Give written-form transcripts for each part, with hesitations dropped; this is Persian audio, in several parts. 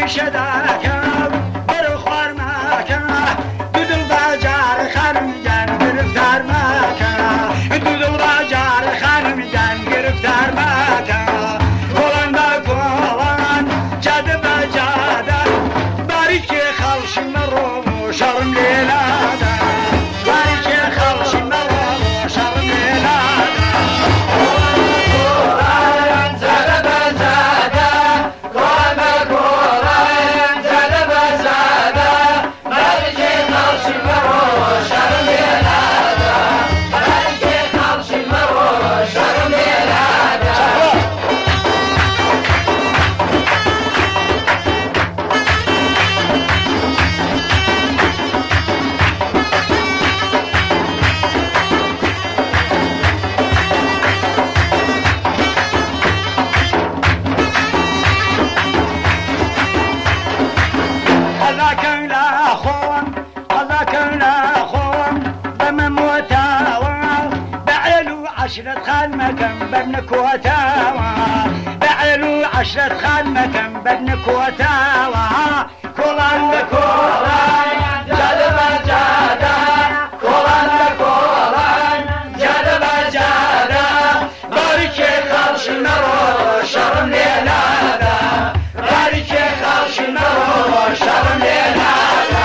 عشرة خان مكان بابن كوتاوى بعلو عشرة خان مكان بابن كوتاوى كولان كولان جذب جادا كولان كولان جذب جادا بارك خالش مرو شرم ليلادا بارك خالش مرو شرم ليلادا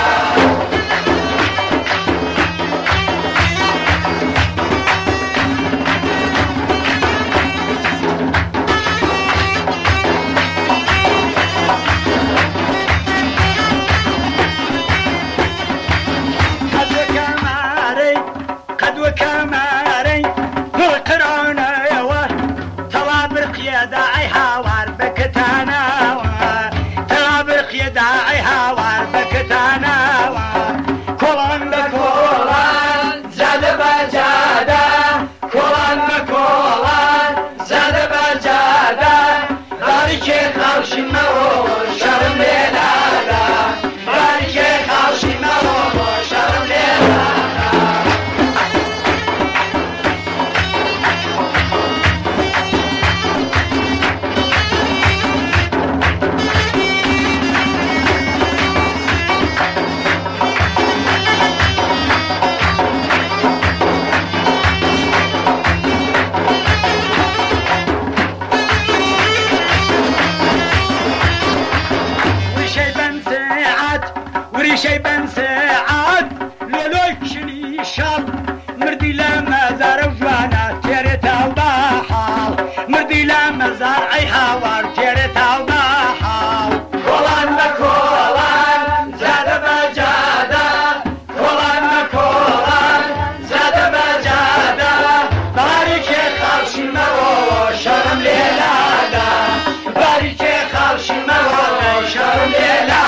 شيبان ساعات لولوشني شر مردي لا مزار وجوانا تيرتا وباحال مردي لا مزار اي حوار تيرتا وباحال كولان كولان زاد بجادا كولان كولان زاد بجادا بارك خالش مرو شرم ليلادا بارك خالش مرو شرم ليلادا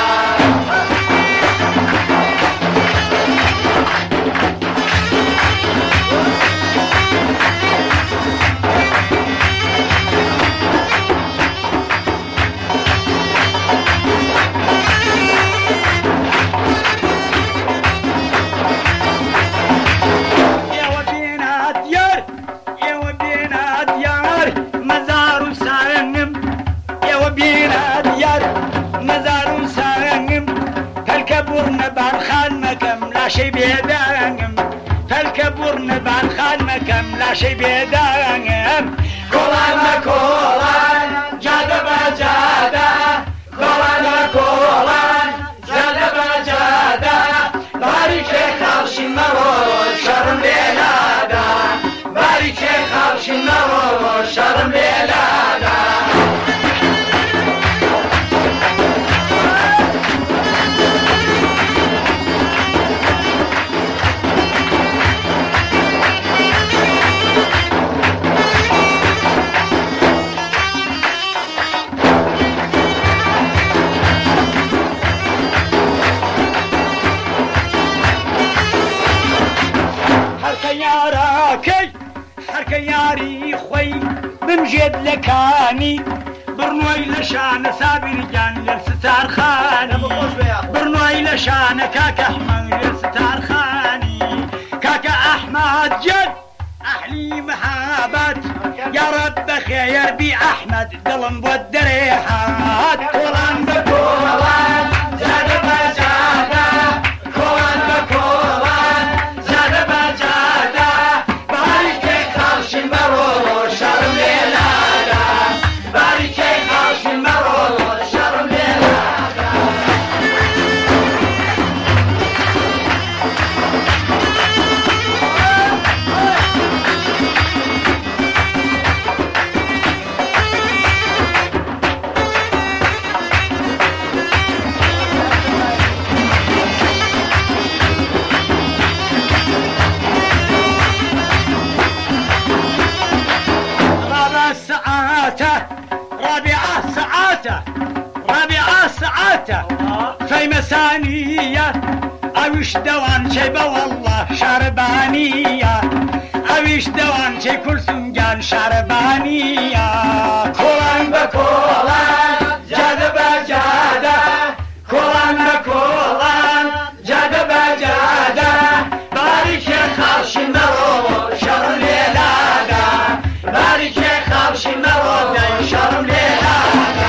شي بيدانم فالكبر نبان خان مكم لا شي بيدانم كولان كولان جادا بجادا كولان كولان جادا بجادا بارك خالش مرو شرم ليلادا بارك خالش مرو شرم ليلادا حركة ياري خوي بمجد لكاني برنوي لشان سابر جان للستار خاني برنوي لشان كاكا احمد للستار خاني كاكا احمد جد احلي بني محابات يا رب خير بي أحمد دلم والدريحات كولان بكولان زاد بجادة كولان بكولان زاد بجادة باركي خالش المرور شرم ليلادا باركي خالش المرور شرم ليلادا رابعة ساعته في مسانية أوش دوان شيبة والله شربانية أوش دوان شي كل سنجان شربانية كولان بكولان جاد بجادة كولان بكولان جاد بجادة بارك خالش المرور شرم ليلادا بارك خالش المرور شرم ليلادا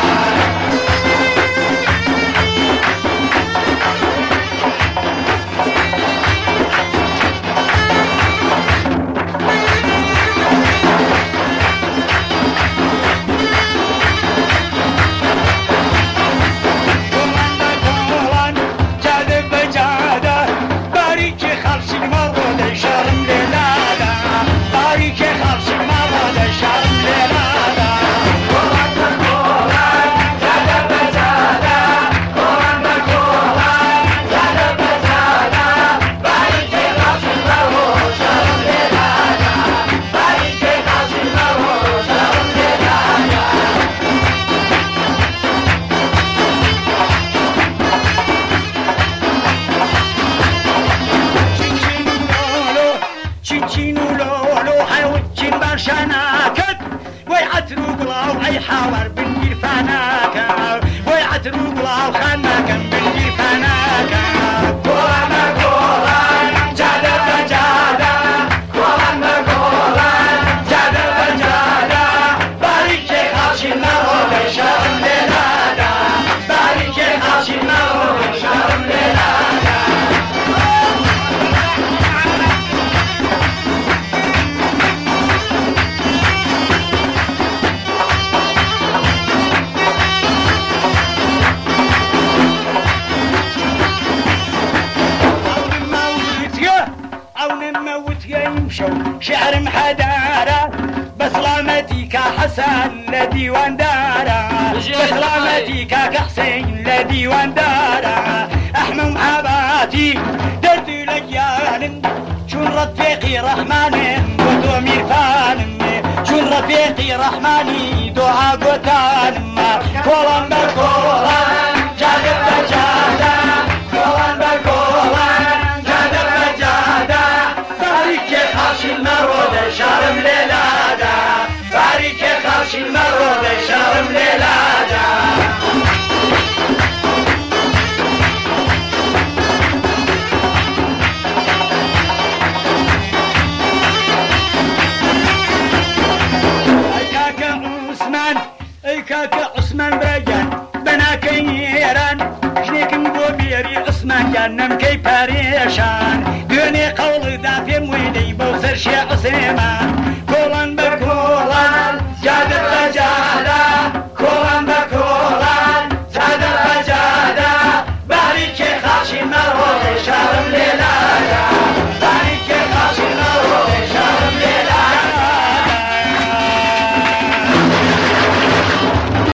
حاور بنجير فناكا ويعتروا بلاو خناكا بنجير فناكا كولانا كولان جادة بجادة كولانا كولان جادة بجادة باريكي خالشي المرود شرم ليلادا باريكي خالشي المرود شرم ليلادا شعر محدارة بسلامتي كحسن لديوان دارة بسلامتي كحسين لديوان دارة أحمد محباتي درد لجيان شون رفيقي رحماني ودو ميرفان شون رفيقي رحماني دعا قتان كولان بكولان جادة بجادة كولان بكولان جادة بجادة بارك خالش المرود شرم ليلادا بارك خالش المرود شرم ليلادا اي كاكا عثمان برجان بنا كيران شنيك نبو بيري عثمان جانم كي باريشان دوني قول ذا في مويدي بوسر شي عثمان